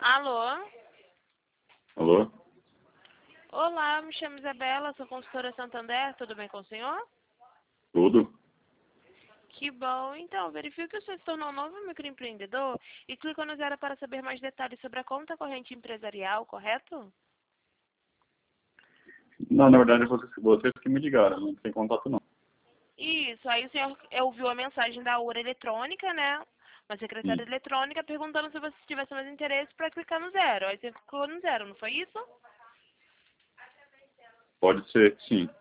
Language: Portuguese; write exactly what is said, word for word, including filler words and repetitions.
Alô? Alô? Olá, me chamo Isabela, sou consultora Santander, tudo bem com o senhor? Tudo? Que bom. Então, verifique que o senhor se tornou um novo microempreendedor e clicou no zero para saber mais detalhes sobre a conta corrente empresarial, correto? Não, na verdade, vocês, vocês que me ligaram, não tem contato não. Isso, aí o senhor ouviu a mensagem da URA eletrônica, né? Uma secretária Sim. eletrônica perguntando se você tivesse mais interesse para clicar no zero. Aí você clicou no zero, não foi isso? Pode ser, sim.